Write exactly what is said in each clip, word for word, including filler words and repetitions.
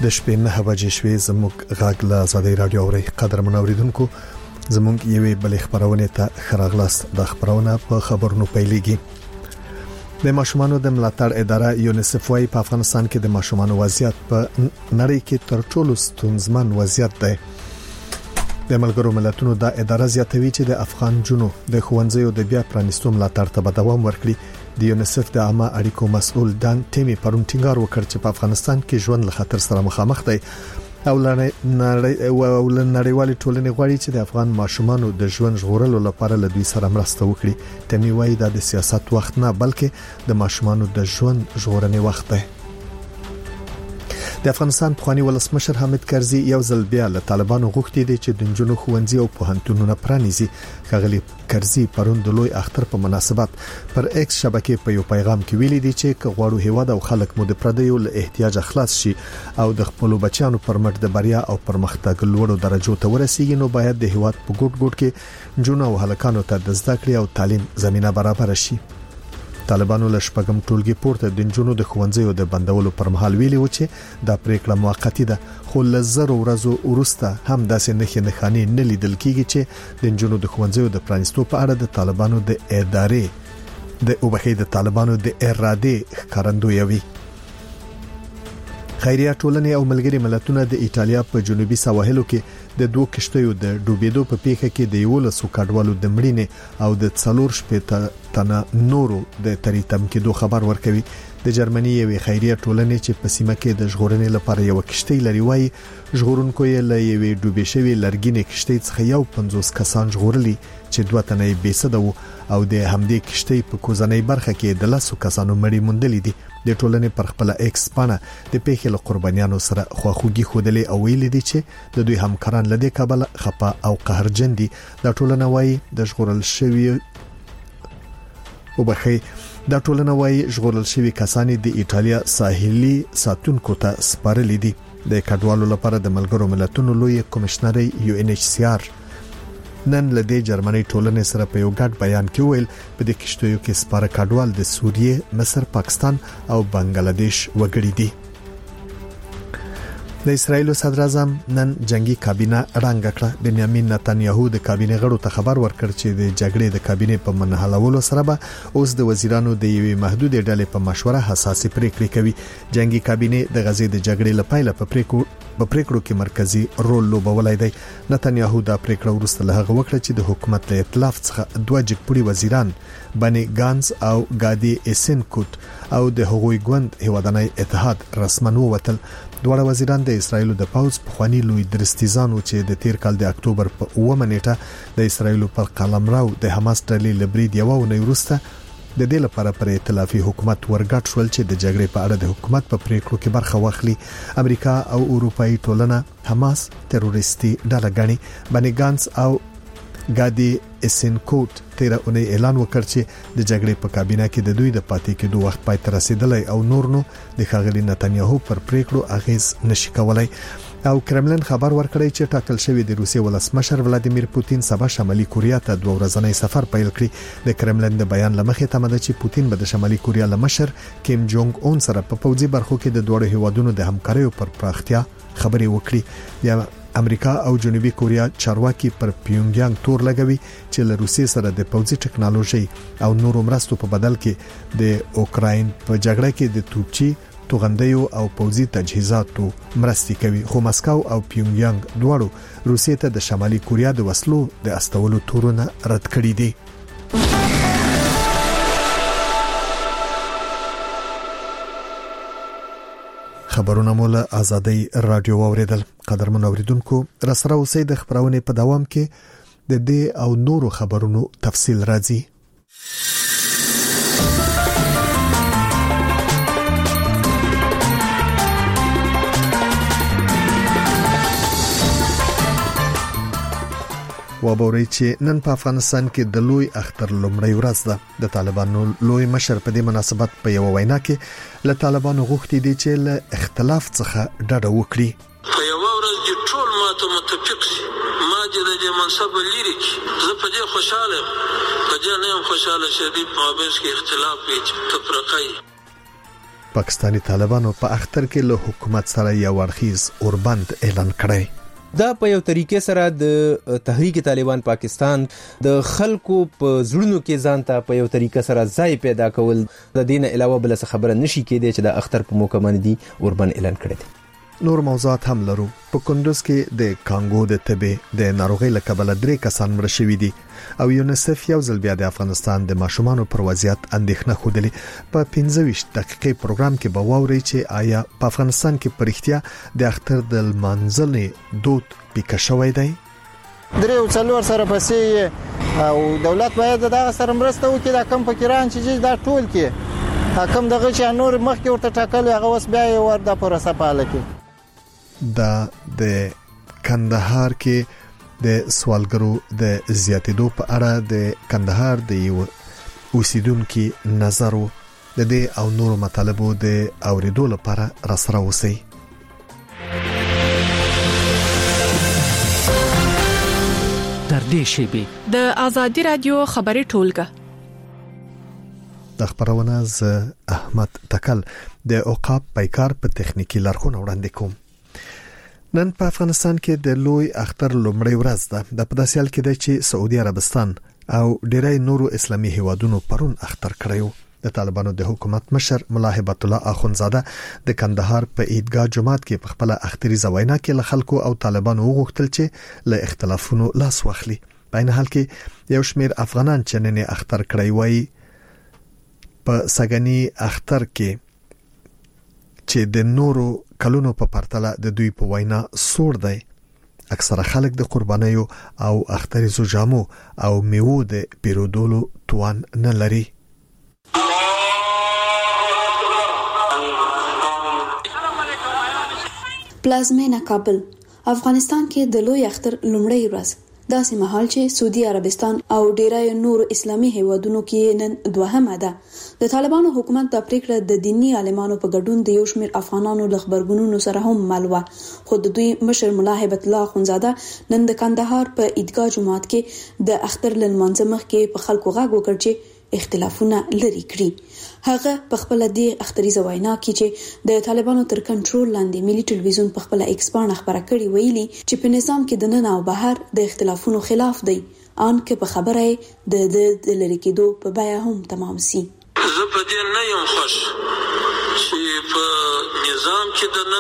د شپې نه بجې شوې زموږ غږ له آزادۍ رادیو اوري. قدرمن اوریدونکو زموږ یوې بلې خبرونه ته خراغلاست. د خبرونه په خبرونو پیلېږي. د ماشومانو د ملاتړ اداره یونیسف وايي په افغانستان کې د ماشومانو وضعیت په نړۍ کې تر ټولو ستونزمن وضعیت دی. د ملګرو ملتونو د اداره زیاتوي چې د افغان جنو د ښوونځیو د بیا پرانیستو ملاتړ ته دوام ورکړي. د یونیسف د عامه اړیکو مسؤل دان ټیمي پرون ټینګار وکړ چې په افغانستان کې ژوند له خطر سره مخامخ دی او نړیوالې ټولنې غواړي چې د افغان ماشومانو د ژوند ژغورلو لپاره له دوی سره مرسته وکړي. ټیمي وايي دا د سیاست وخت نه بلکې د ماشومانو د ژوند ژغورنې وخت دی. د افغانستان پخوانی ولسمشر حامد کرزي یو ځل بیا له طالبانو غوښتي دي چې د جنونو ښوونځي او پوهنتونونه پرانیزي. ښاغلي کرزي پرون د لوی اختر په مناسبت پر ایکس شبکې په یو پیغام کې ویلي دي چې غواړو هیواد او خلک مو د پردیو له احتیاج خلاص شي او د خپل بچیانو پر مټ د بریا او پرمختګ لوړو درجو ته ورسیږي. نو باید د هیواد په ګډ ګډ کې جنونو او هلکانو ته د زده کړې او تعلیم زمينه برابر شي. طالبانو له شپږم ټولګي پورته د جنونو د ښوونځیو د بندولو پر مهال ویلي و چې دا پریکړه موقتی ده، خو له زرو ورځو وروسته هم داسې نښې نښانې نه لیدل کیږي چې د جنونو د ښوونځیو د پرانیستو په اړه د طالبانو د ادارې د اوبخې د طالبانو د اراده ښکارندوی وي. خیریه ټولنې او ملګري ملتونه د ایتالیا په جنوبي سواحلو کې د دوه کشتیو د ډوبېدو په پیښه کې د یو لسو کډوالو د مړینې او د څلور شپېته تنه نورو د تریتم کې دوه خبر ورکوي. د جرمني یوې خیریه ټولنې چې په سیمه کې د ژغورنې لپاره یو کشتۍ لري وايي ژغورونکو یې له یوې ډوبې شوې لرګینې کشتۍ څخه یو پنځوس کسان ژغورلي چې دوه تنه یې بېسده وو او د همدې کشتۍ په کوزنۍ برخه کې د لسو کسانو مړي موندلي دي. د ټولنې پر خپل ایکس پاڼه د پیښې له قربانیانو سره خواخوږي خوده او ویلي دي چې د دوی همکاران لدې کابل خپه او قهرجن دي. د ټولنه وايي د ژغورل شوی وبخي دا ټولنه وايي ژغورل شوی کسان د ایتالیا ساحلي ساتونکو ته سپارل دي. د کډوالو لپاره د ملګرو ملتونو لوی کمشنر یو ان ایچ سی آر نن له دې جرمني ټولنې سره په یو ګډ بیان کې ویل په دې کشتیو کې سپاره کډوال د سوریه، مصر، پاکستان او بنگلاديش وګړي دي. د اسرایل صدر اعظم نن جنگي کابینه رنګ کړه. بنیامین نتنیاهو د کابینه غړو ته خبر ورکړ چې د جګړې د کابینه په منحلولو سره به اوس د وزیرانو د یوې محدودې ډلې په مشوره حساسې پریکړې کوي. جنگي کابینه د غزې د جګړې لپاره په پریکړو په پریکړو کې مرکزی رول لوبولای دی. نتنیاهو دا پریکړه ورسته له هغه وکړه چې د حکومت له ائتلاف څخه دوه جګپړي وزیران بني ګانز او ګادي ایسنکوت او د هغوی ګوند هیوادنۍ اتحاد رسمن ووتل. دوه وزیران د اسرایل د پاوز په خواني لوی درستیزانو چې د تیر کال د اکتوبر په اومه نیټه د اسرایل پر قلمرو د حماس ډلې لبرید یو ونې وروسته د دې لپاره پر ائتلافي حکومت ورګټ شول چې د جګړې په اړه د حکومت په پریکړو کې برخه واخلي. امریکا او اروپאי ټولنه حماس تروریستي ډله ګڼي. بني ګانز او ګادي ایسنکوت تیر اونۍ اعلان وکړ چې د جګړې په کابینه کې د دوی د پاتې کېدو وخت پای ته رسیدلی او نور نو د ښاغلي نتنیاهو پر پریکړو اغیز نشي کولای. او کرملن خبر ورکړی چې ټاکل شوی د روسیې ولسمشر ولادیمیر پوتین سبا شمالي کوریا ته دوه ورځنی سفر پیل کړي. د کرملن د بیان لمخې تمه ده چې پوتین به د شمالي کوریا لمشر کیم جونګ اون سره په پوځي برخو کې د دوه هیوادونو د همکارۍ پر پراختیا خبرې وکړي. یا امریکا او جنوبي کوریا چارواکي پر پیونګیانګ تور لګوي چې له روسیې سره د پوځي ټکنالوژي او نورو مرستو په بدل کې د اوکراین په جګړه کې د توپچي توغندیو او پوځي تجهیزاتو مرستې کوي. خو مسکو او پیونګیانګ دواړو روسیې ته د شمالي کوریا د وسلو د استولو تورونه رد کړي دي. خبرونه مولا آزادۍ رادیو اوریدل. قدرمن اوریدونکو را سره اوسئ. د خبرونه په دوام کې د دې او نورو خبرونو تفصیل راځي. وبوري چې نن په افغانستان کې د لوی اختر لومړی ورځ ده. د طالبانو لوی مشر په دې مناسبت په یو وینا کې له طالبانو غوښتي دي چې له اختلاف څخه ډډه وکړي. په یو ورځ د ټول ماته متفق شي ما د دې منصب لري زه په دې خوشاله په دې نه خوشاله شدید په مابین کې اختلاف وي تفرقه. پاکستانی طالبانو په اختر کې له حکومت سره یو اړخیز اوربند اعلان کړی. دا په یو طریقې سره د تحریک طالبان پاکستان د خلکو په زړونو کې ځان ته په یو طریقې سره ځای پیدا کول د دین علاوه بل څه خبره نشي کېدای چې د اختر په موقع باندې اوربند اعلان کړی دی. نور موضوعات هم لرو. په کندوز کې د کانګو د تبې د ناروغۍ له کبله درې کسان مړه شوي دي او یونیسف یو ځل بیا د افغانستان د ماشومانو پر وضعیت اندېښنه خوده. په پنځه ویشت دقیقې پروګرام کې به واوري چې آیا په افغانستان کې پرختیا د اختر د منځلې دود پیکه شوی دی. درې او څلور سره پسې او دولت باید دغه سره مرسته وکړي. دا کم فکران چې دا ټول کې حکم دغه چې نور مخکې ورته ټاکل هغه اوس بیا یې ور د پروسه پاله کې. دا د کندهار کې د سوالګرو د زیاتېدو په اړه د کندهار د یو اوسیدونکو نظر د دې او نورو مطالبو د اوریدو لپاره راسره اوسئ. در دې شیبه د آزادی رادیو خبري ټولګه د خبرونه ز احمد تکل د اوقاف پایکار په تخنیکی لارښوونه وړاندې کوم. نن په افغانستان کې د لوی اختر لومړی ورځ ده. د پداسیال کې د چې سعودي عربستان او ډیری نورو اسلامي هیوادونو پرون اختر کړیو. د طالبانو د حکومت مشر ملا هبت الله اخونزاده د کندهار په عیدګاه جمعات کې په خپل اختري زوینا کې له خلکو او طالبانو وغوښتل چې له اختلافونو لاس واخلي. په این حال کې یو شمیر افغانان چې نن اختر کړی وای په سګنی اختر کې چې د نورو کلونو په پرتله د دوی په وینا سور دی. اکثره خلک د قربانیو او اختري زوجامو او میوو د پیرودولو توان نه لري. پلازمینه کابل افغانستان کې د لوی اختر لومړی ورځ داسې مهال چې سعودي عربستان او ډیری نور اسلامي هیوادونو کې نن دوهمه ده. د طالبانو حکومت د پریکړه د دینی عالمانو په ګډون د یو شمیر افغانانو له خبرګونونو سره هم مل و. خو د دوی مشر ملا هبت الله اخونزاده نن د کندهار په عیدګاه جمعات کې د اختر لمانځه مخ کې په خلکو غږ وکړ چې اختلافونه لري کړی. هغه په خپل د اختري زوینا کې چې د طالبانو تر کنټرول لاندې ملي ټلویزیون په خپل ایکسپان خبره کړې ویلي چې په نظام کې د نن او بهر د اختلافونو خلاف دی ان کې په خبره د د لری کېدو په بیا هم تمام سي. زه په دې نه یم خوش چې په نظام کې د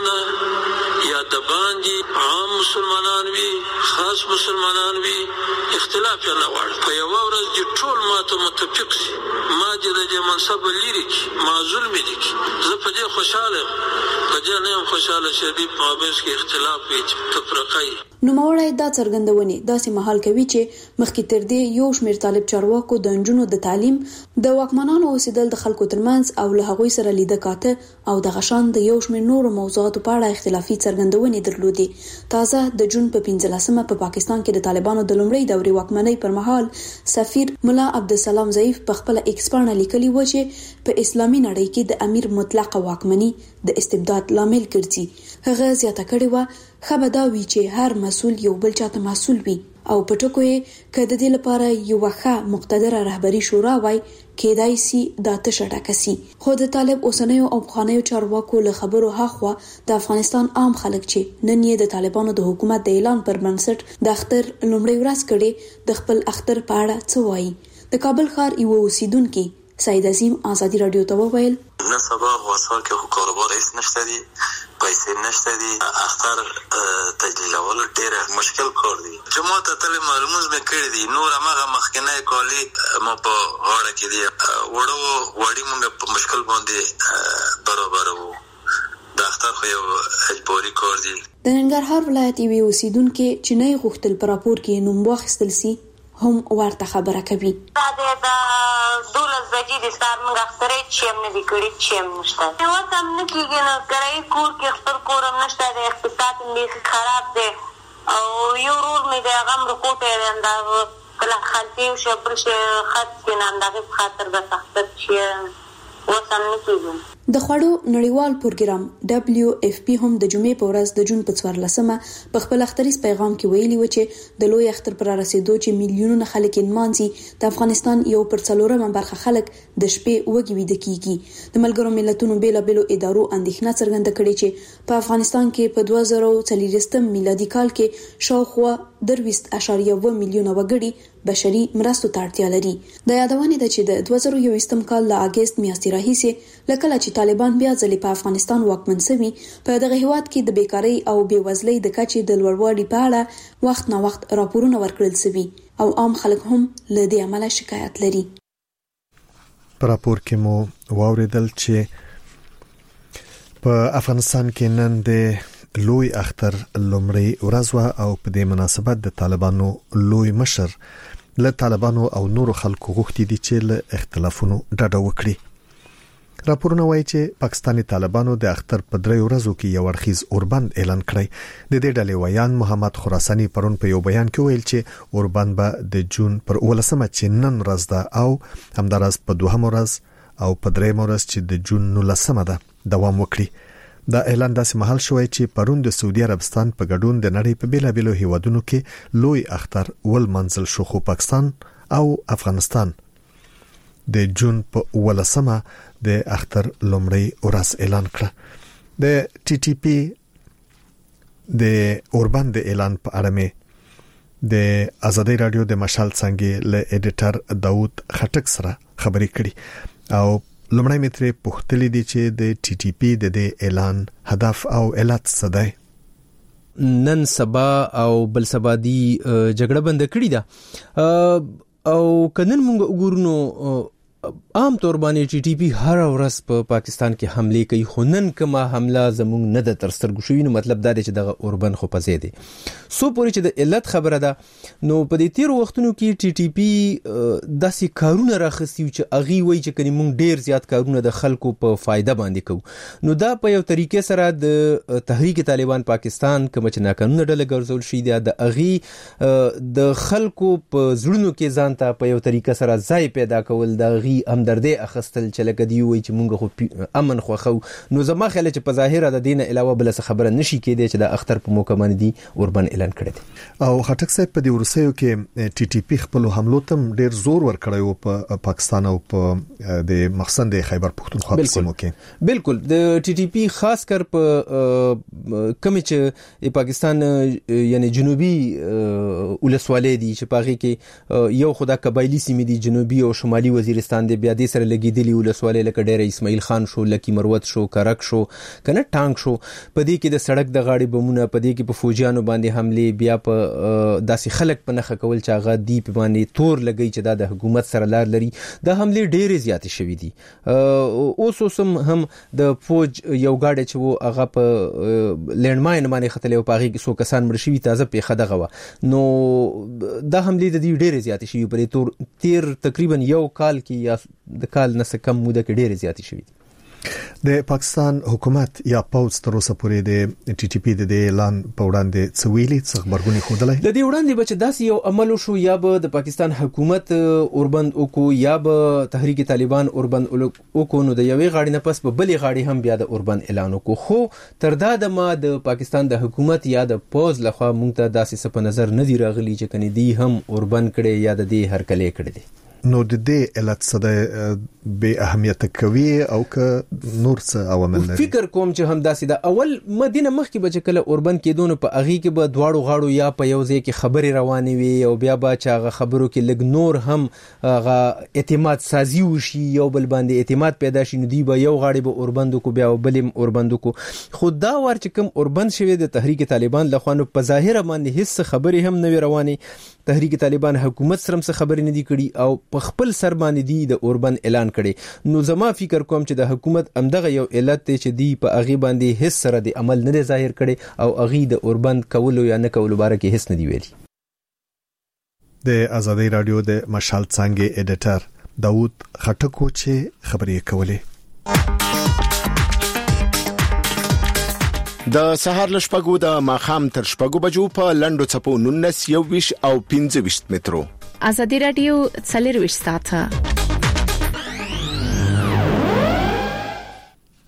نن یا د باندې عام مسلمانان وي خاص مسلمانان وي اختلاف نه وړ په یو ورځ د ټول ماته متفق سي. ما دې د منصب لري کې معذور مې دي زه په دې خوشاله په دې نه یم خوشاله چې دې په مابین کې اختلاف وي تفرقه. نوموړی دا څرګندونې داسې مهال کوي چې مخکې تر دې یو شمیر طالب چارواکو د نجونو د تعلیم د واکمنانو اوسېدل د خلکو ترمنځ او له هغوی سره لیده کاته او د غشان د یو شمیر نورو موضوعاتو په اړه اختلافي څرګندونې درلودې. تازه د جون په پنځلسمه په پاکستان کې د طالبانو د لومړۍ دورې واکمنۍ پر مهال سفیر ملا عبدالسلام ضعیف په خپل ایکسپان لیکلي و چې په اسلامي نړۍ کې د امیر مطلق واکمنۍ د استبداد لامل ګرځي. هغه زیاته کړې و خبردا وی چې هر مسول یو بل چاته مسول وي او په ټکو یې کده د لپاره یو ښه مقتدره رهبری شورا وای کېدای سي د تشه ډکسي. خو د طالب اوسنیو او خانیو چارواکو له خبرو هاخوا د افغانستان عام خلک چې نن یې د طالبانو د حکومت د اعلان پر بنسټ د اختر لومړی ورځ کړي د خپل اختر په اړه څه وایي. د کابل ښار یو اوسیدونکو سید عظیم آزادی رادیو ته وویل نه سبا واسال کې کاروبار هیڅ نشته دي پیسې نشته دي اختر تجلیلول ډېر مشکل کار دي. جمعه ته تل معلومات مې کړی دي نور هغه مخکنه کالی ما په هاړه کې دي وړو وړي موږ په مشکل باندې برابر وو. د اختر خو یو اجباري کار دي. د ننګرهار ولایت یو اوسیدونکو چې نه غوښتل پر راپور کې نوم واخیستل سي هم ورته خبره کوي. دا د دولس بجې د سار موږ اخترې چې هم نه دي کړي چې هم نشته یو هم نه کېږي نو کرایي کور کې خپل کور هم نشته د اقتصاد هم بیخي خراب دی او یو ورور مې دی هغه هم رکوټی دی همدا کله خلطې وشي بل شي خرڅ کړي نه همدغې په خاطر بس اختر چې اوس هم نه کېږي. د خوړو نړیوال پروګرام دبليو اف پی هم د جمعې په ورځ د جون په څوارلسمه په خپل اختریز پیغام کې ویلي و چې د لوی اختر پر رسیدو چې میلیونونه خلک انمانسي د افغانستان یو پر څلورمه برخه خلک د شپې وګي ویده کیږي. د ملګرو ملتونو بیلابېلو ادارو اندېښنه څرګنده کړې چې په افغانستان کې په دوه زره څلوېښتم میلادي کال کې شاوخوا درویست اشاریه و میلیونه وګړي بشري مرستو ته اړتیا لري. د یادونې ده چې د دوه زره یوویشتم کال له اگست میاشتې راهیسې لکه چې طالبان بیا ځلې په افغانستان واکمن شوي په دغه هیواد کې د بیکاری او بیوزلۍ د کچې د لوړوالي په اړه وخت نه وخت راپورونه ورکړل شوي او عام خلک هم له دې عمله شکایت لري. په راپور کې مو واوریدل چې په افغانستان کې نن د لوی اختر لومړی ورځ او په دې مناسبت د طالبانو لوی مشر له طالبانو او نورو خلکو غوښتي دي چې له اختلافونو ډډه وکړي. راپورونه وایي چې پاکستاني طالبانو د اختر په درې ورځو کې یو اړخیز اوربند اعلان کړی. د دې ډلې ویان محمد خراساني پرون په یو بیان کې ویل چې اوربند به د جون پر ولسمه چې نن ورځ ده او همدارس په دوهم ورځ او په درېم ورځ چې د جون نولسمه ده دوام وکړي. دا اعلان داسې مهال شوی چې پرون د سعودي عربستان په ګډون د نړۍ په بیلابېلو هیوادونو کې لوی اختر ول منزل شو، خو پاکستان او افغانستان د جون په ولسمه د اختر لومړی ورځ اعلان کړ. د ټي ټي پی د اوربند اعلان په اړه مې د ازادي رادیو د مشال څنګه له ایډیټر داوود خټک سره خبرې کړې او لومړی مترې پوښتلې دي چې د ټي ټي پی د دې اعلان هدف او علت څه دی. نن سبا او بل سبا دی جګړه بند کړې ده او کنن موږ وګورو عام طور باندې ټي ټي پی هر ورځ په پا پاکستان کې حمله کوي، خو نن کومه حمله زموږ نه د ترسترګو شوی، نو مطلب دا دی چې دغه اوربند خو پزې دی. سو پورې چې د علت خبره ده نو په دې تیر وختونو کې ټي ټي پی داسې کارونه راخستي چې اغي وای چې کني موږ ډیر زیات کارونه د خلکو په فایده باندې کوو. نو دا په یو طریقې سره د تحریک طالبان پاکستان کوم چې ناقانونه ډله ګرځول شي دی د اغي د خلکو په زړونو کې ځان ته په یو طریقې سره ځای پیدا کول د اغي همدردی اخستل چې لکه دی وای چې مونږ خو امن خوخو. نو زما خیال چې په ظاهره د دین علاوه بل څه خبره نشي کېدی چې د اختر په موقع باندې دی اوربن اعلان کړی دی. او خټک صاحب په دې ورسېو کې ټي ټي پی خپل حملو تم ډیر زور ور کړی او په پاکستان او په د مخزن د خیبر پختونخوا په سیمو کې. بالکل د ټي ټي پی خاص کر په کوم چې پاکستان یعنی جنوبي ولسوالۍ دي چې پاغي کې یو خدا قبایلی سیمې دي، جنوبي او شمالي وزیرستان دی، بیا دې سره لګیدلی ولسوالۍ لکه ډېر اسماعیل خان شو، لکی مروت شو، کرک شو، کنه ټانک شو. په دې کې د سړک د غاړي بمونه، په دې کې په فوجیانو باندې حمله، بیا په داسې خلک په نخښه کول چې هغه دی په باندې تور لګی چې دا د حکومت سره لار لري. د حمله ډېرې زیاتې شوې دي. اوس اوسم هم د فوج یو گاډي چې وو هغه په لینډ ماین باندې خطلې او پاغي کې سو کسان مړ شوي، تازه په خدغه و. نو د حمله د دې ډېرې زیاتې شوې په تور تیر تقریبا یو کال کې یا د کال نس کم موده کې ډېرې زیاتې شوې دي. د پاکستان حکومت یا پوز تر اوسه پورې د ټي ټي پی د اعلان په وړاندې څه ویلي، څه خبرګونی خوندلای د دې وړاندې بچ داسې یو عمل شو یا به د پاکستان حکومت اوربند وکړو یا به تحریک طالبان اوربند وکړو. نو د یوې غاړې نه پس په بلې غاړې هم بیا د اوربند اعلان وکړو، خو تر دا د ما د پاکستان د حکومت یا د پوز لخوا مونږ ته داسې څه په نظر نه دی راغلی چې کني دی هم اوربند کړي یا د دې هرکلې کړي دي. نو د دې علت څه د به اهمیت کوي او که نور څه عوامل لري؟ فکر کوم چې هم داسې د اول مدینه مخکې بچ کله اوربند کېدون په اغي کې به دواړو غاړو یا په یو ځای کې خبري روانې وي او بیا به چې هغه خبرو کې لګ نور هم هغه اعتماد سازي وشي، یو بل باندې اعتماد پیدا شي. نو دی به یو غاړي به اوربند کو بیا بلم اوربند کو. خو دا ور چې کوم اوربند شوی د تحریک طالبان لخوا نو په ظاهر باندې هیڅ خبري هم نه روانې. تحریک طالبان حکومت سره څه خبرې نه دي کړي او په خپل سر باندې دی د اوربند اعلان کړي. نو زما فکر کوم چې د حکومت امدغه یو علت ته چې دی په اغي باندې هیڅ سره د عمل نه ظاهر کړي او اغي د اوربند کولو یا نه کولو باره کې هیڅ نه دی ویلي. د ازادي رادیو د مشال څنګه ایډیټر داوود خټکو چې خبرې کولې. د سهار لشپګو د ماخام تر شپګو بجو په لندو چپو نونس یو ویش او پنځه ویش مترو. ازادي رادیو څلور ویش ساعته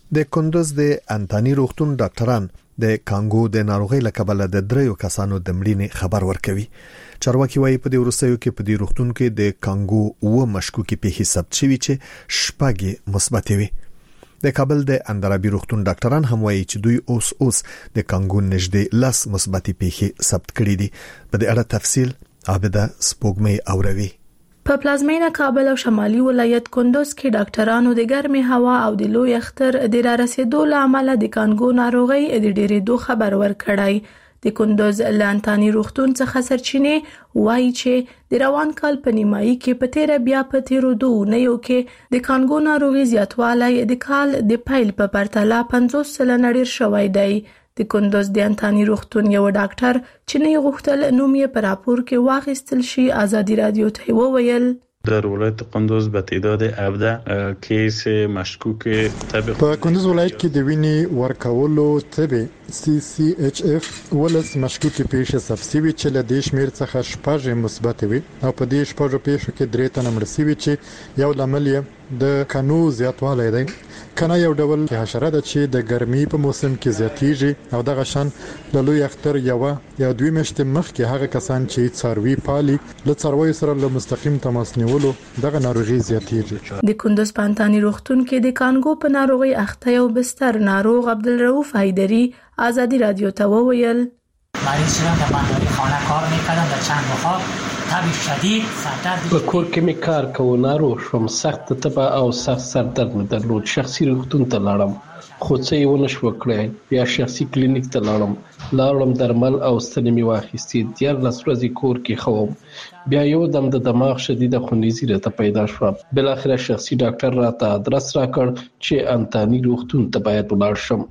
د کندوز د انتانی روغتون ډاکټران د کانګو د ناروغۍ له کبله د دریو کسانو د مړینې خبر ورکوي. چارواکي وايي په دې وروستیو کې په دې روغتون کې د کانګو و مشکوکي پیښې ثبت شوي چې شپږ مثبت وي. د کابل د اندرابي روغتون ډاکټران هم وايي چې دوی اوس اوس د کانګو نږدې لاس مثبت پیښې ثبت کړي دي. په دې اړه تفصیل عابده سپوږمۍ اوروي. په پلازمینه کابل او شمالي ولایت کندوز کې ډاکټرانو د ګرمي هوا او د لوی اختر د را رسیدو لامل د کانګو ناروغي د ډېرېدو خبر ورکړی. د کندوز لانتانی روغتون څخه سرچینې وایي چې د روان کال په نیمایي کې په تیر بیا په تیرو دوه نیو کې د کانګو ناروغي زیاتوالی د کال د پیل په پرتله پنځوس سلنه ډیر شوی دی. د کندوز د انتانی روغتون یو ډاکټر چې نه غوښتل نوم یې په راپور کې واخیستل شي ازادي رادیو ته وویل در ولایت قندوز به تعداد هفده کیس مشکوک تب په کندوز ولایت کې د وینې ورکولو تب سی سی ایچ اف ولس مشکوک پیښه سبسیوي چې له دې شمیر څخه شپږ مثبت وي او په دې شپږ پیښو کې درې تنه مړ شوي چې یو لامل د کانو زیاتوالی دی. کنه یو ډول حشره ده چې د ګرمۍ په موسم کې زیاتیږي او دغه شان د لوی اختر یو یا دوی مشته مخکې هغه کسان چې څاروي پالي له څاروي سره له مستقیم تماس نیولو دغه ناروغي زیاتیږي. د کندوز پانتانی روغتون کې د کانګو په ناروغي اخته یو بستر ناروغ عبدالرؤف حیدری ازادي رادیو ته وویل مریض شدم در بنداری خانه کار میکردم در چند بخار تب شدید سردرد په کور کې می کار کوم ناروغ شوم سخت تبه او سخت سردرد مې درلود. شخصي روغتون ته لاړم خو څه یې ونه شو کړی. بیا شخصي کلینیک ته لاړم لاړم درمل او ستنې مې واخیستې. دیارلس ورځې کور کې خوم بیا یو دم د دماغ شدیده خونریزي راته پیدا شوه. بالاخره شخصي ډاکټر راته ادرس راکړ چې انتانی روغتون ته باید ولاړ شم.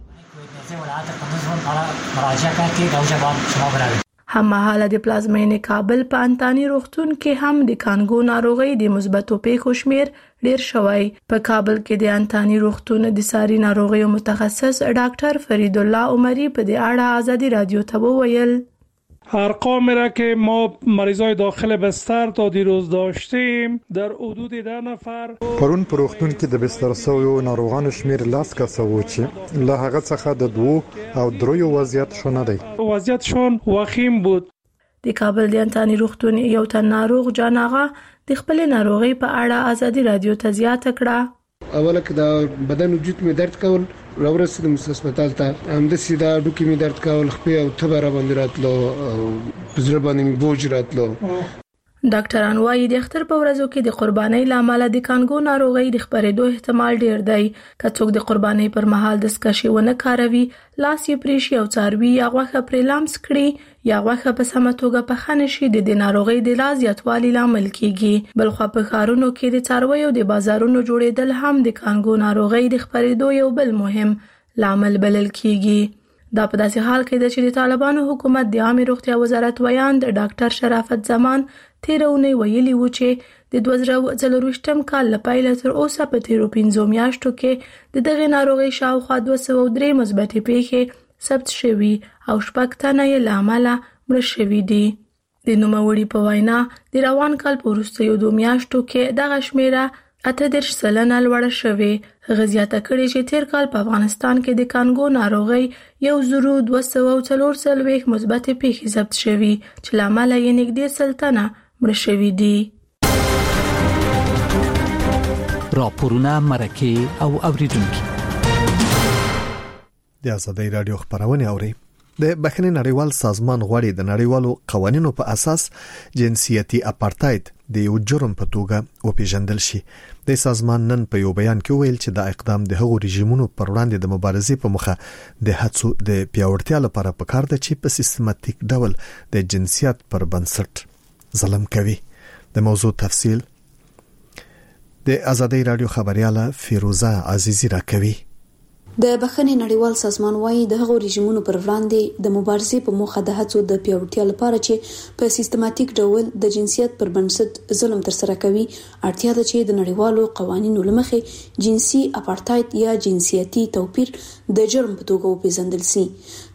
هممهاله د پلازمینې کابل په انتانی روغتون کې هم د کانګو ناروغي د مثبتو پیښو شمیر ډیر شوی. په کابل کې د انتانی روغتون د ساري ناروغیو متخصص ډاکټر فرید الله عمری په دې اړه ازادي رادیو ته وویل ارقام میره که ما مریضای داخل بستر تا دیروز داشتیم در حدود ده نفر. پرون په روغتون کې د بستر شویو ناروغانو شمیر لاس کسه و چې له هغه څخه د دوه او دریو وضعیت شونه دی. وضعیتشون وخیم بود. د کابل د انتانی روغتون یو تن ناروغ جاناغه د خپل ناروغي په اړه ازادي رادیو ته زیاته کړه. اوله کې د بدن وجود می درد کول راورسید مستشفیاتال ته هم د سیدا ډوکی می درد کول خپې او تبره باندې راتلو بزر باندې می بوج راتلو. ډاکټران وايي د اختر په ورځو کې د قربانۍ لامل د کانګو ناروغي د خپرېدو احتمال ډیر دی. که څوک د قربانۍ پر مهال دستکشې ونه کاروي لاس یې پریشي او څاروي یا غوښه پرې لامس کړي یا غوښه په سمه توګه پخه نشي د دې ناروغۍ د لا زیاتوالي لامل کیږي. بلخو په ښارونو کې د څارویو د بازارونو جوړېدل هم د کانګو ناروغۍ د خپرېدو یو بل مهم لامل بلل کیږي. دا په داسې حال کې ده چې د طالبانو حکومت د عامه روغتیا وزارت ویاند ډاکټر شرافت زمان تیرونی ویلي و چې د دوه زره څلرویشتم کال له پیله تر اوسه په تیرو پنځو میاشتو کې د دغه ناروغۍ شاوخوا دوه سوه او درې مثبتې پیښې ثبت شوي او شپږ تنه یې له امله مړه شوي دي. د نوموړي په وینا د روان کال په وروستیو دوه میاشتو کې دغه شمیره اته دېرش سلنه لوړه شوې. هغه زیاته کړې چې تیر کال په افغانستان کې د کانګو ناروغۍ یو زرو دوه سوه او څلور څلوېښت مثبتې پیښې ثبت شوي چې له امله یې نږدې سل تنه مړه شوي دي. راپورونه مرکه او اوریدونکي د ازادي رادیو خبرونه اوري. د بخښنې نړیوال سازمان غواړي د نړیوالو قوانینو په اساس جنسیتي اپارټاید د یو جرم په توګه وپیژندل شي. د سازمان نن په یو بیان کې ویل چې دا اقدام د هغو رژیمونو پر وړاندې د مبارزې په مخه د هڅو د پیاوړتیا لپاره پکار ده چې په سیستماتیک ډول د جنسیت پر بنسټ ظلم کوي. د موضوع تفصیل د ازادي رادیو خبرياله فیروزه عزیزی راکوي. د بخښنې نړیوال سازمان وايي د هغو رژیمونو پر وړاندې د مبارزې په موخه د هڅو د پیاوړتیا لپاره چې په سیستماتیک ډول د جنسیت پر بنسټ ظلم ترسره کوي اړتیا ده چې د نړیوالو قوانینو لمخې جنسي اپارټاید یا جنسیتي توپیر د جرم په توګه وپیژندل شي.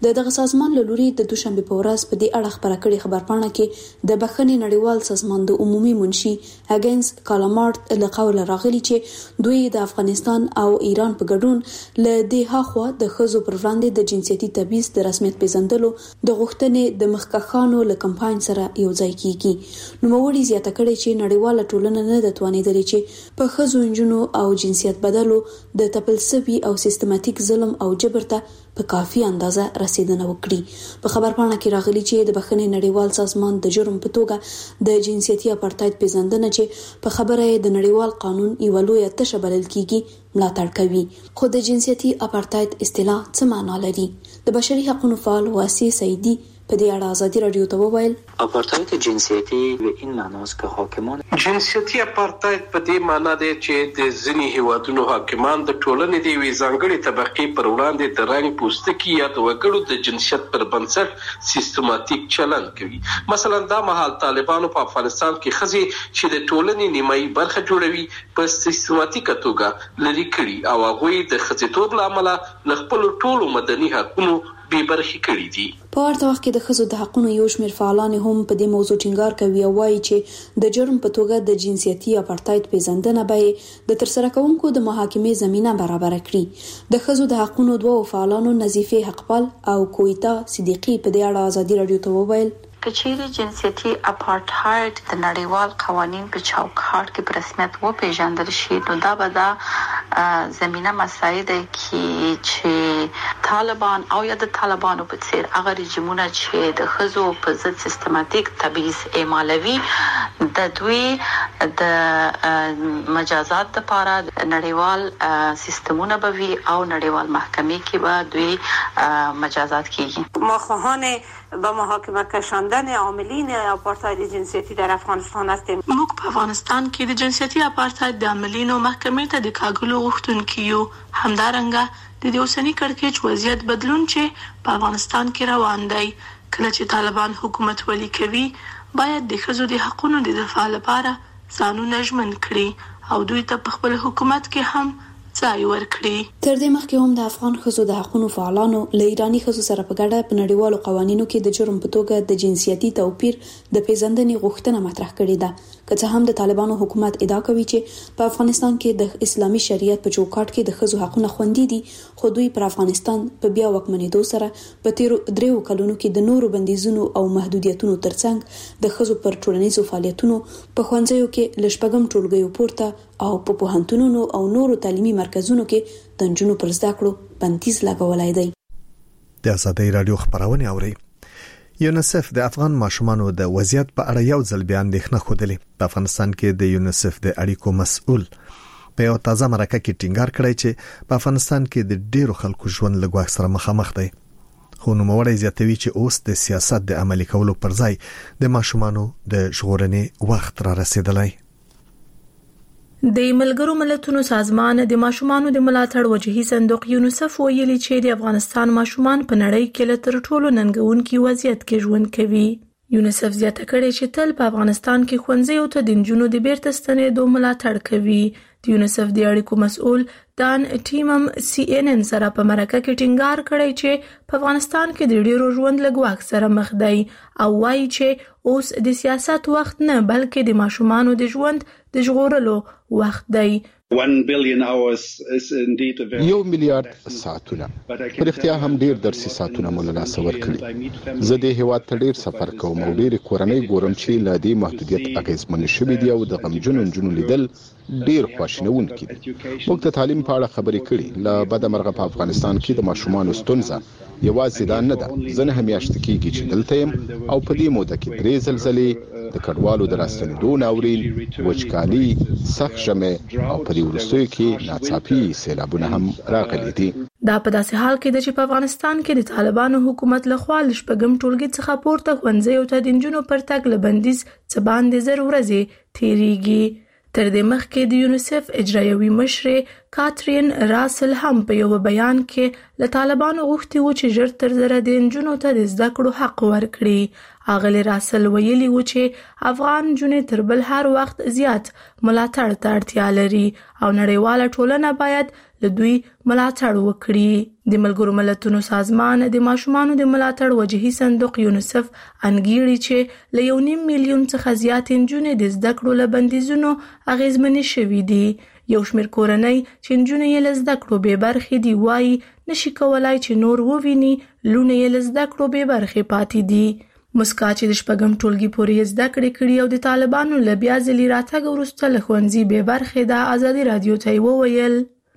د دغه سازمان له لوري د دوشنبه په ورځ په دې اړه خبره کړې خبرپاڼه کې د بخښنې نړیوال سازمان د عمومي منشي اګینز کالامارت له قوله راغلي چې دوی د افغانستان او ایران په ګډون له دې هاخوا د ښځو پر وړاندې د جنسیتي تبعیض د رسمیت پیژندلو د غوښتنې د مخکښانو له کمپاین سره یو ځای کیږي. نوموړي زیاته کړې چې نړیواله ټولنه نه د توانېدلې چې په ښځو انجونو او جنسیت بدلو د تپلسوي او سیستماتیک ظلم او جبر ته په کافي اندازه رسیدنه وکړي. په خبرپاڼه کې راغلي چې د بخښنې نړیوال سازمان د جرم په توګه د جنسیتي اپارټاید پیژندنه چې په خبره د نړیوال قانون یو لوی تشه بلل کیږي ملاتړ کوي. خو د جنسیتي اپارټاید اصطلاح څه معنا لري؟ د بشري حقوقو فعال واسی سعیدی په دې اړه ازادي رادیو ته وویل اپارتاید جنسیتی به این معناست که حاکمان جنسیتی اپارتاید په دې معنی دی چې د ځینی هیوادونو حاکمان د ټولنې د وی ځانګړي طبقې پر وړاندې د رنګ پوستکي یا د وګړو د جنسیت پر بنسټ سیستماتیک چلند کوي. مثلا دا مهال طالبانو په افغانستان کې خزي چې د ټولنې نیمایي برخه جوړوي په سیستماتیک توګه لري کړي او هغه د خزيتوب لامل له خپل ټولو مدني حقوقو بې برخې کړي دي. په ورته وخت کې د ښځو د حقوقو یو شمېر فعالان هم په دې موضوع ټینګار کوي او وایي چې د جرم په توګه د جنسیتي اپارټاید پیژندنه به د ترسره کوونکو د محاکمې زمينه برابر کړي. د ښځو د حقوقو دوه فعالانو نظیفه حقپال او کویتا صدیقی په دې اړه ازادي رادیو ته وویل کچېری جنسیتي اپارټاید د نړیوال قوانین په چوکاټ کې په رسمیت و پیژندل شي نو دا به دا زمينه مساعد کی چې طالبان او یا د طالبانو په څیر هغه رژیمونه چې د خزو په ضد سیستماتیک تبعیض اعمالوي د دوی د مجازات لپاره نړیوال سیستمونه به وي او نړیوال محکمې کې به دوی مجازات کیږي. مخواهان به محاکمه کشاندن عاملین اپارتاید جنسیتی در افغانستان هستیم. موږ په افغانستان کې د جنسیتي اپارتاید د عاملینو محکمې ته د کاګلو غوښتونکو یو همدارنګه د دې اوسنی کړکېچ وضعیت بدلون چې په افغانستان کې روان دی. کله چې طالبان حکومت ولي کوي باید د ښځو د حقوقو د دفاع لپاره ځانونه ژمن کړي او دوی ته په خپل حکومت کې هم ځای ورکړي. تر دې مخکې هم د افغان ښځو د حقوقو فعالانو له ایرانی ښځو سره په ګډه په نړیوالو قوانینو کې د جرم په توګه د جنسیتي توپیر د پیژندنې غوښتنه مطرح کړې ده. که څه هم د طالبانو حکومت ادعا کوي چې په افغانستان کې د اسلامي شریعت په چوکاټ کې د ښځو حقوقونه خوندي دي، خو دوی پر افغانستان په بیا واکمنېدو سره په تیرو دریو کلونو کې د نورو بندیزونو او محدودیتونو ترڅنګ د ښځو پر ټولنیزو فعالیتونو په ښوونځیو کې لشپږم ټولګیو پورته او په پوهنتونونو او نورو تعلیمي مرکزونو کې د نجونو پر زده کړو بندیز لګولای دی. د ازادي رادیو خبرونه اوري. یونیسف د افغان ماشومانو د وضعیت په اړه یو ځل بیا اندېښنه خوده. په افغانستان کې د یونیسف د اړیکو مسؤل په یو تازه مرکه کې ټینګار کړی چې په افغانستان کې د ډیرو خلکو ژوند له ګواښ سره مخامخ دی. خو نوموړی زیاتوي چې اوس د سیاست د عملي کولو پر ځای د ماشومانو د ژغورنې وخت را رسیدلی. د ملګرو ملتونو سازمان د ماشومانو د ملاتړ وجهي صندوق یونیسف ویلي چې د افغانستان ماشومان په نړۍ کې له تر ټولو ننګونکي وضعیت کې ژوند کوي. یونیسف زیاته کړې چې تل په افغانستان کې ښوونځیو ته د نجونو د بیرته ستنېدو ملاتړ کوي. د یونیسف د اړیکو مسؤل دان ټیمم سی ان ان سره په مرکه کې ټینګار کړی چې په افغانستان کې د ډیرو ژوند له ګواښ سره مخ دی او وایي چې اوس د سیاست وخت نه بلکې د ماشومانو د ژوند د ژغورلو وخت دی. یو میلیارډ ساعتونه پر اختیار هم ډیر درسي ساعتونه مول لاس ورکړي. زه د هیواد ته ډیر سفر کوم او ډیر کورنۍ ګورم چې لا دې محدودیت اغیزمن شوي دی او د غمجنو جنونو لیدل ډیر خوشنونکي دي. موږ ته تعلیم په اړه خبرې کړي. لا بد مرغه په افغانستان کې د ماشومانو ستونزه یوازې دا نه ده. زنه همیاشت کېږي چې دلته يم او په دې موده کې درې زلزلې د کډوالو د راستنېدو ناورین، وچکالي، سخت ژمي او په دې وروستیو کې ناڅاپي سیلابونه هم راغلي دي. دا په داسې حال کې ده چې په افغانستان کې د طالبانو حکومت لخوا لشپږم ټولګي څخه پورته ښوونځیو ته د نجونو پر تګ له بندیز څخه باندې زر ورځې تیریږي. تر دې مخکې د یونیسف اجرایوي مشر کاترین راسل هم په یو بیان کې له طالبانو غوښتي و چې ژر تر ژره د نجونو ته د زده کړو حق ورکړي. اغلی راسل ویلي و چې افغان نجونې تر بل هر وخت زیات ملاتړ ته اړتیا لري او نړیواله ټولنه باید له دوی ملاتړ وکړي. د ملګرو ملتونو سازمان د ماشومانو د ملاتړ وجهي صندوق یونیسف انګیري چې له یو نیم میلیون څخه زیات نجونې د زده کړو له بندیزونو اغیزمنې شوي دي. یو شمېر کورنۍ چې نجونې یې له زده کړو بې برخې دي وایي نشي کولای چې نور وویني لوڼې یې له زده کړو بې برخې پاتې دي. مسکا چې د شپږم ټولګي پورې زده کړې کړي او د طالبانو له بیا ځلې راتګ وروسته له ښوونځي بې برخې ده ازادي رادیو ته یې وویل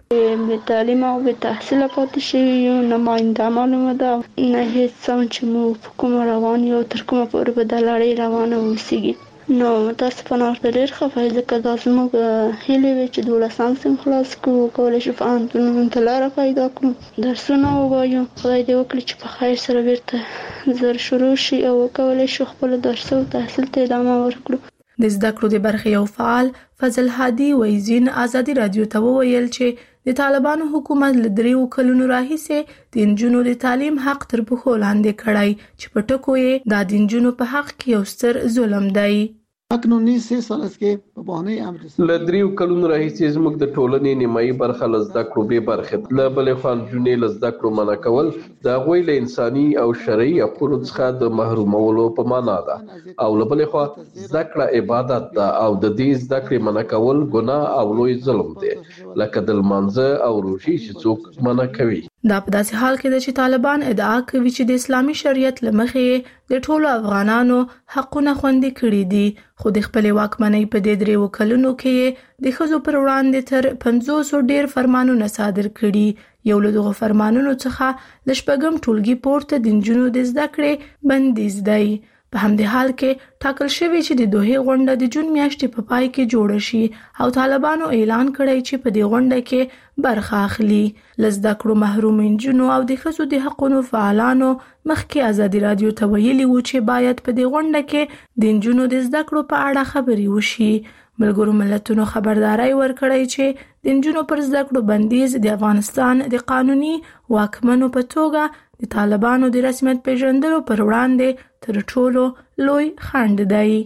به تعلیم او به تحصیل پاتې شوي یو نه ماینده معلومه ده نه هیڅ څه چې مو په کومه روان یو تر کومه پورې به دا لړۍ روانه اوسیږي. نو متاسفانه ورته ډېر خفه یم ځکه دا زموږ هیلې وې چې دولسم صنف خلاص کړو وکولی شو پوهنتونونو ته لاره پیدا کړو درسونه ووایو خدای دې وکړي چې په خیر سره بیرته زر شروع شي او وکولی شو خپلو درسو تحصیل ته ادامه ورکړو. د زده کړو د برخې یو فعال فضل هادي ویزین ازادي رادیو ته وویل چې د طالبانو حکومت له دریو کلونو راهیسې د نجونو د تعلیم حق تر پښو لاندې کړی چې په ټکو یې دا د نجونو په حق کې یو ستر ظلم دی. اکنونی سه سال است که په بهانه امر له دریو کلونو راهیسې زموږ د ټولنې نیمایي برخه له زده کړو بې برخې له بلې خوا نجونې له زده کړو منع کول د هغوی له انساني او شرعي حقونو څخه د محرومولو په معنا ده او له بلې خوا زده کړه عبادت ده او د دې زده کړې منع کول ګناه او لوی ظلم دی لکه د لمانځه او روژې چې څوک منع کوي. دا په داسې حال کې ده چې طالبان ادعا کوي چې د اسلامي شریعت له مخې د ټولو افغانانو حقونه خوندي کړي دي خو د خپلې واکمنۍ په دې دریو کلونو کې د ښځو پر وړاندې تر پنځوسو ډېر فرمانونه صادر کړي. یو له دغو فرمانونو څخه له شپږم ټولګي پورته د نجونو د زده کړې بندیز دی. په همدې حال کې ټاکل شوی چې د دوحې غونډه د جون میاشتې په پای کې جوړه شي او طالبانو اعلان کړی چې په دې غونډه کې برخه اخلي. له زده کړو محروم نجونو او د ښځو د حقونو فعالانو مخکې ازادي رادیو ته ویلي و چې باید په دې غونډه کې د نجونو د زده کړو په اړه خبرې وشي. ملګرو ملتونو خبرداري ورکړی چې د نجونو پر زده کړو بندیز د افغانستان د قانوني واکمنو په توګه د طالبانو د رسمیت پیژندلو پر وړاندې تر ټولو لوی خنډ دی.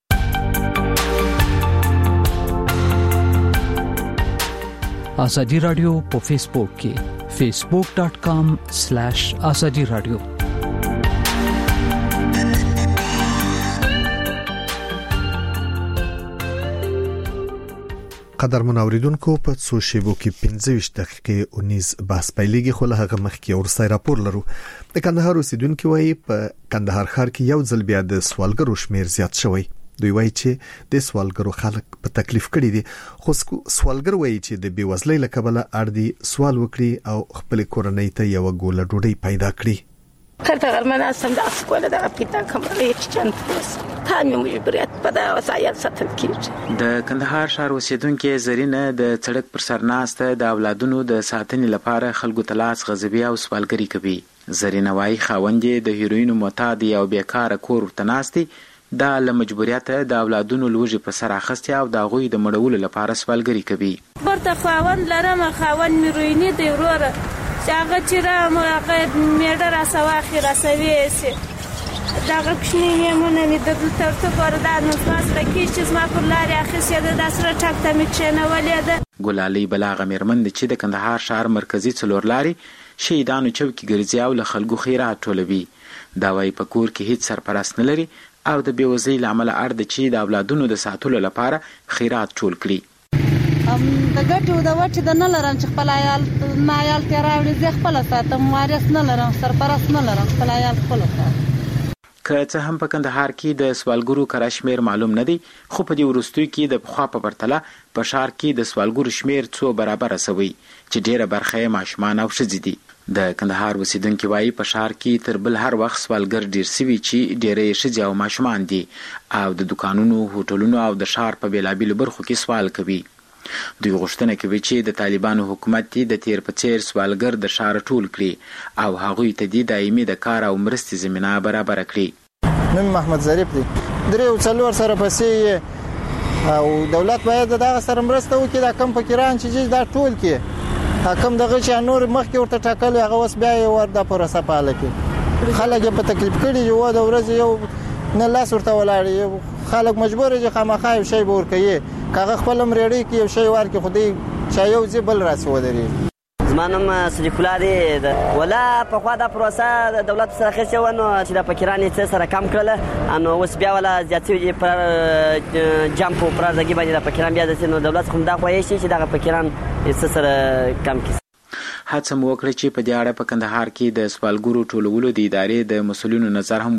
ازادي رادیو په فیسبوک کې فیسبوک ډاٹ کام سلیش ازادي رادیو. قدرمن اوریدونکو په څو شیبو کې پنځه ویشت دقیقې اونیز بحث پیلېږي خو له هغه مخکې ورسای راپور لرو. د کندهار اوسیدونکو وایي په کندهار ښار کې یو ځل بیا د سوالګرو شمیر زیات شوی. دوی وایي چې د سوالګرو خلک په تکلیف کړي دي خو سوالګر وایي چې د بیوزلۍ له کبله اړ دي سوال وکړي او خپل کورنۍ ته یو ګوله ډوډۍ پیدا کړي. خاطر من اصلا د اسکول د اپیتا کوم هیڅ چانس ته مې مجبوریت په دا وسایل ساتل کیږي. د کندهار ښار اوسیدونکو زرینه د سړک پر سر ناسته د اولادونو د ساتنې لپاره خلکو ته لاس غزبي او سوالګری کوي. زرینه وايي خاوندې د هیروینو معتاد او بیکاره کور ورته ناستي دا له مجبوریت د اولادونو لوږې په سر اخستي او د غوي د مړولو لپاره سوالګری کوي. ورته خاوند لرم خاوند مې رویني دی وروره هغه چې را هغه میډه را سواخي را سوي سي دغه کښنی همونه مې د ترته پر د نفاس راکې چې زما پر لارې اخیسته د داسره ټاک ته مې کښنولې ده. ګلالي بلاغه میرمن چې د کندهار ښار مرکزی څلور لاري شهیدانو چوکي ګرځي او له خلکو خیرات ټولوي. دا وايي په کور کې هیڅ سرپرست نه لري او د بیوزۍ له امله اړ ده چې د اولادونو د ساتلو لپاره خیرات ټول کړي. ام د ګټو د وټ د نه لرم چې خپل عیال ما عیال ته راوړي زه خپل ساتم وارث نه لرم سرپرست نه لرم خپل عیال خپل ساتم. که څه هم په کندهار کې د سوالګرو کره شمیر معلوم نه دی خو په دې وروستیو کې د پخوا په پرتله په ښار کې د سوالګرو شمیر څو برابر سوی چې ډیره برخه یې ماشومان او ښځې دي. د کندهار اوسیدونکو وايي په ښار کې تر بل هر وخت سوالګر ډیر سوي چې ډیره ښځې او ماشومان دي او د دکانونو هوټلونو او د ښار په بیلابیلو برخو کې سوال کوي. دوی غوښتنه کوي چې د طالبانو حکومت د تیر په څیر سوالګر د ښار ټول کړي او هغوی ته د دایمي د کار او مرستې زمینه برابر کړي. نن محمد ظریف دی درې او څلور سره پسې او دولت باید دا سره مرسته وکړي دا کم فقیران چې دا ټول کې حکم دغه چې نور مخکې ورته ټاکل هغه اوس بیا یې ور د پروسه پاله کې خلک په تکلیف کړي یو د ورځې یو نه لاس ورته ولاړ خلک مجبور دي خامخا یو شی ور کوي کاغه خپل مریړي کې یو شی ورکه خودي چا یو ځې بل راس ودري زمانم صدیق الله دی ولا په خوا د پروسه د دولت سره خېسه ونه چې د فقیرانو څخه سره کم کړل ان اوس بیا ولا زیاتې پر جامپ پر ځګي باندې د فقیرانو بیا د نو دولت خو دا خوښ شي چې د فقیرانو سره کم کړي. هڅه مو وکړه چې په دې اړه په کندهار کې د سوالګرو ټولولو د ادارې د مسولینو نظر هم